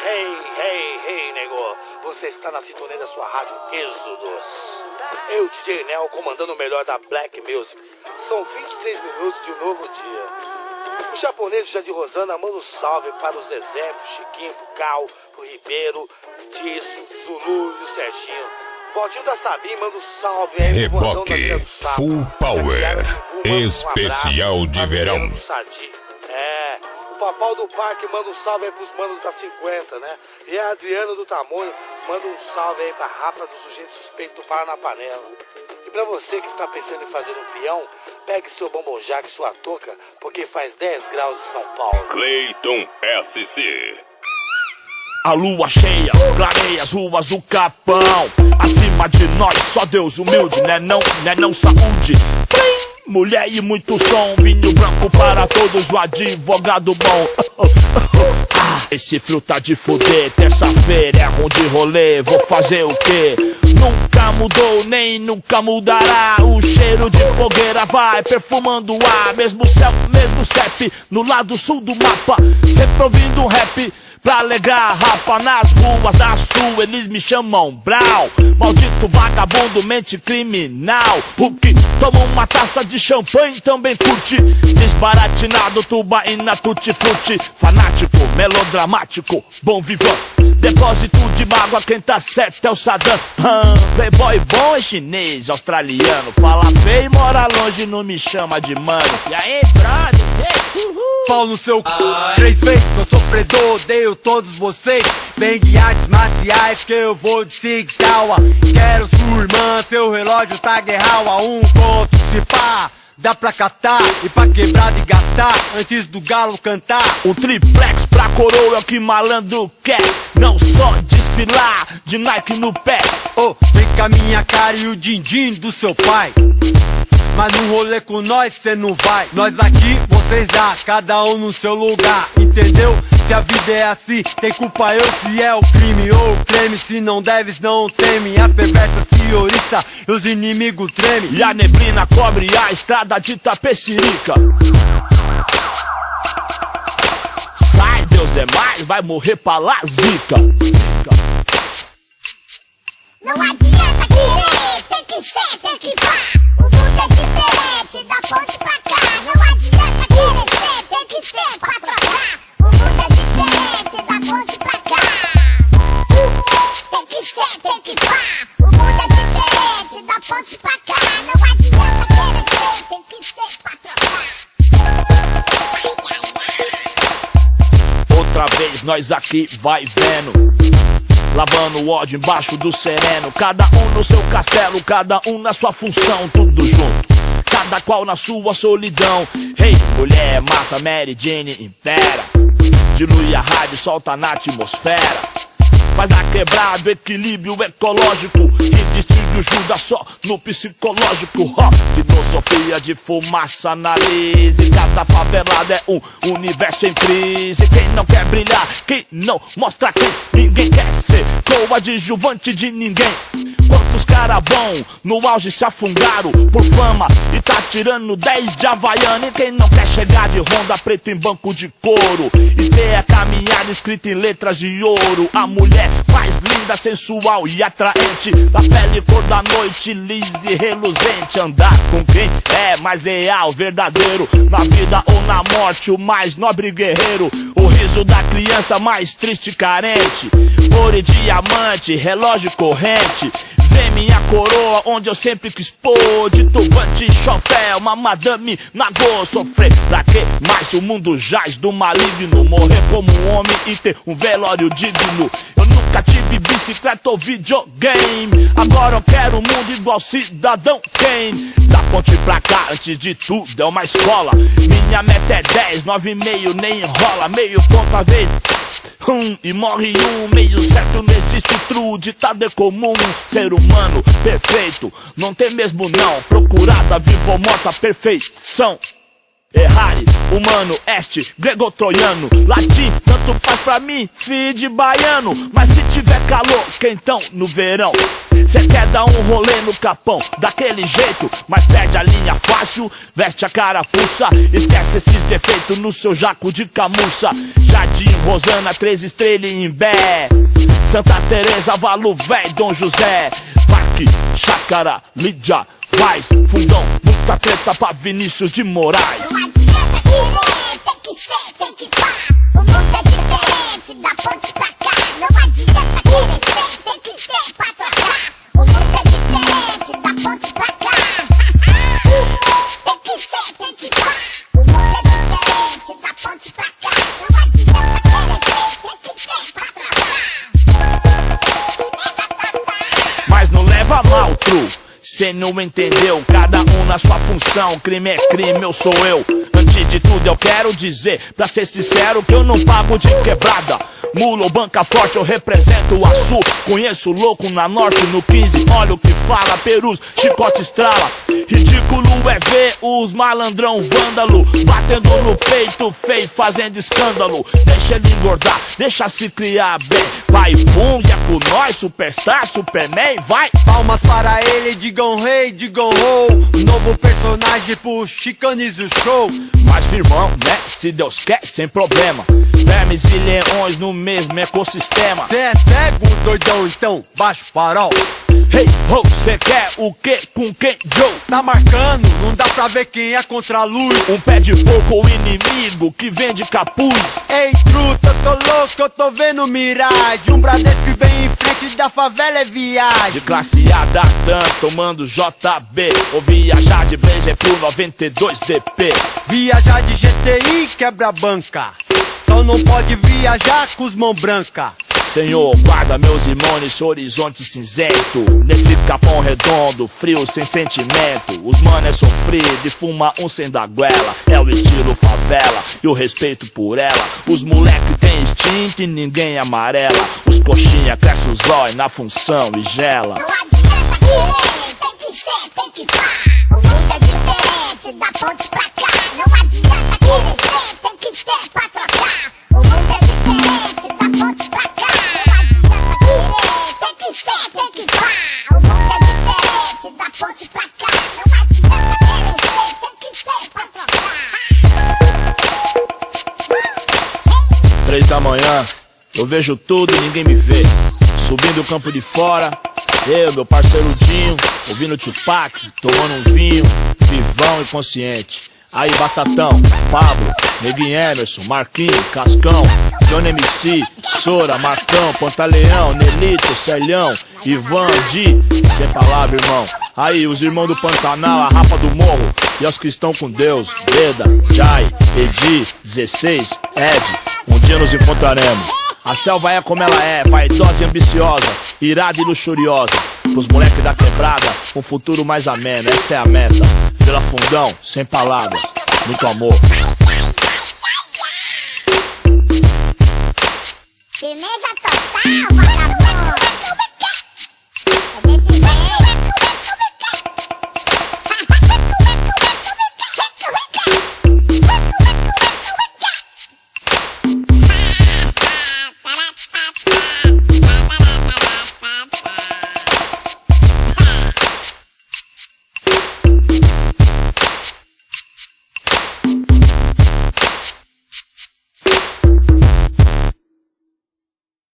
Hey, nego. Você está na sintonia da sua rádio Êxodos. Eu, DJ Nel, comandando o melhor da Black Music. São 23 minutos de um novo dia. O japonês Jandir Rosana manda um salve para o Zezé, pro Chiquinho, pro Cal, pro Ribeiro, Tício, Zulu e o Serginho. Valtinho da Sabim manda um salve aí. Reboque Full Power especial de verão. O Papau do Parque manda um salve aí pros manos da 50, né? E a Adriano do Tamanho manda um salve aí pra Rapa do Sujeito Suspeito do Paranapanela. E pra você que está pensando em fazer um peão, pegue seu bombonjaque e sua touca, porque faz 10 graus em São Paulo. Cleiton SC. A lua cheia clareia as ruas do Capão. Acima de nós, só Deus humilde, né não saúde. Mulher e muito som, vinho branco para todos, o advogado bom. Esse frio tá de fuder, terça-feira é ruim de rolê, vou fazer o quê? Nunca mudou, nem nunca mudará. O cheiro de fogueira vai perfumando o ar. Mesmo céu, mesmo CEP, no lado sul do mapa. Sempre ouvindo um rap pra alegrar a rapa. Nas ruas da sul eles me chamam Brau. Maldito vagabundo, mente criminal. O que toma uma taça de champanhe também curte. Desbaratinado, tubaína, tutti-frutti. Fanático, melodramático, bom vivão. Depósito de mágoa, quem tá certo é o Saddam. Playboy bom é chinês, australiano. Fala feio e mora longe, não me chama de mano. E aí, brother? Pau no seu c... 3 vezes eu sofredor, odeio todos vocês. Vem de artes marciais que eu vou de Sig Sauer. Quero sua irmã, seu relógio tá guerral a 1 conto, se pá. Dá pra catar e pra quebrar e gastar antes do galo cantar. Um triplex pra coroa é o que malandro quer. Não só desfilar de Nike no pé. Oh, vem com a minha cara e o din-din do seu pai. Mas no rolê com nós cê não vai. Nós aqui, vocês lá, cada um no seu lugar, entendeu? Se a vida é assim, tem culpa eu se é o crime ou o creme. Se não deves, não teme. As perversas se oriçam e os inimigos tremem. E a neblina cobre a estrada de Tapecirica. Sai, Deus é mais, vai morrer pra lá, zica. Não adianta querer, tem que ser, tem que pá. O mundo é diferente, da ponte pra cá. Não adianta querer ser, tem que ter pra trocar. O mundo é diferente, da ponte pra cá. Tem que ser, tem que pá. O mundo é diferente, da ponte pra cá. Não adianta querer ser, tem que ter pra trocar. Outra vez nós aqui vai vendo, lavando o ódio embaixo do sereno. Cada um no seu castelo, cada um na sua função. Tudo junto, cada qual na sua solidão. Hey, mulher, mata Mary Jane, impera. Dilui a rádio, solta na atmosfera. Faz na quebrada, equilíbrio ecológico. E distribui Judas só no psicológico. Filosofia de fumaça na lise. Cada favelada é um universo em crise. Quem não quer brilhar, quem não mostra quem ninguém quer ser coadjuvante de ninguém. Quantos cara bom no auge se afundaram por fama e tá tirando 10 de Havaiana. E quem não quer chegar de Honda preta em banco de couro e ter a caminhada escrita em letras de ouro. A mulher mais linda, sensual e atraente, da pele cor da noite, lisa e reluzente. Andar com quem é mais leal, verdadeiro, na vida ou na morte, o mais nobre guerreiro. O riso da criança mais triste e carente, ouro e diamante, relógio corrente. Vem minha coroa, onde eu sempre quis pôr. De turbante, chofé, uma madame nagô. Sofrer pra que mais o mundo jaz do maligno? Morrer como um homem e ter um velório digno. Eu nunca tive bicicleta ou videogame. Agora eu quero um mundo igual Cidadão Kane. Da ponte pra cá, antes de tudo, é uma escola. Minha meta é 10, 9,5, nem enrola. Meio ponto a vez e morre um. Meio certo não existe true, ditado é comum. Ser humano perfeito não tem mesmo não. Procurada, viva ou morta, perfeição. Errare, humano, este, grego-troiano, latim, tanto faz pra mim, filho de baiano. Mas se tiver tiver calor, quentão no verão. Cê quer dar um rolê no capão, daquele jeito, mas perde a linha fácil, veste a carapuça, esquece esses defeitos no seu jaco de camurça. Jardim, Rosana, 3 estrelas em Imbé, Santa Teresa, Valo Véi, Dom José, Parque, Chácara, Lídia, Vaz, Fundão, muita treta pra Vinícius de Moraes. Não adianta querer, tem que ser, tem que pá. O mundo é diferente, da ponte pra cá. Não adianta querer ser, tem que ter pra trocar. O mundo é diferente, da ponte pra cá. Tem que ser, tem que pá. O mundo é diferente, da ponte pra cá. Não adianta querer ser, tem que ter pra trocar. Mas não leva mal, tru, cê não entendeu, cada um na sua função. Crime é crime, eu sou eu. Antes de tudo eu quero dizer, pra ser sincero, que eu não pago de quebrada. Mula ou banca forte, eu represento o Açu. Conheço louco na norte, no 15, olha o que fala. Perus, chicote estrala. Ridículo é ver os malandrão vândalo batendo no peito feio, fazendo escândalo. Deixa ele engordar, deixa se criar bem. Vai, bum, e é com nós, superstar, superman, vai. Palmas para ele, digam rei, digam ho. Novo personagem pro Chicanes o show. Mas firmão, né, se Deus quer, sem problema. Vermes e leões no mesmo ecossistema. Cê é cego, doidão, então baixa o farol. Hey, ho, cê quer o que com quem, Joe? Tá marcando, não dá pra ver quem é contra a luz. Um pé de porco ou inimigo que vende capuz. Ei, truta, eu tô louco, eu tô vendo miragem. Um Bradesco que vem em frente da favela é viagem. De classe A da TAM, tomando JB. Ou viajar de Blazer pro 92 DP. Viajar de GTI quebra a banca. Só não pode viajar com os mãos brancas. Senhor, guarda meus irmãos nesse horizonte cinzento. Nesse capão redondo, frio, sem sentimento. Os mano é sofrido e fuma um sem da goela. É o estilo favela e o respeito por ela. Os moleque tem instinto e ninguém amarela. Os coxinha cresce os olhos na função e gela. Não adianta querer, tem que ser, tem que pá. O mundo é diferente, da ponte pra cá. Não adianta querer ser, tem que ter pra trocar. O mundo é diferente, da ponte pra cá. Não adianta querer, tem que ser, tem que pá. O mundo é diferente, da ponte pra cá. Não adianta querer ser, tem que ter pra trocar. 3 da manhã, eu vejo tudo e ninguém me vê. Subindo o campo de fora, eu, meu parceiro Dinho, ouvindo Tupac, tomando um vinho, vivão e consciente. Aí Batatão, Pablo, Neguinho Emerson, Marquinhos, Cascão, Johnny MC, Sora, Marcão, Pantaleão, Nelito, Celhão, Ivan, Di, sem palavra, irmão. Aí os irmãos do Pantanal, a Rapa do Morro, e aos que estão com Deus, Beda, Jai, Edi, 16, Ed, um dia nos encontraremos. A selva é como ela é, vaidosa e ambiciosa, irada e luxuriosa. Pros moleques da quebrada, um futuro mais ameno, essa é a meta. Pela Fundão, sem palavras, muito amor. Firmeza total, vagabundo.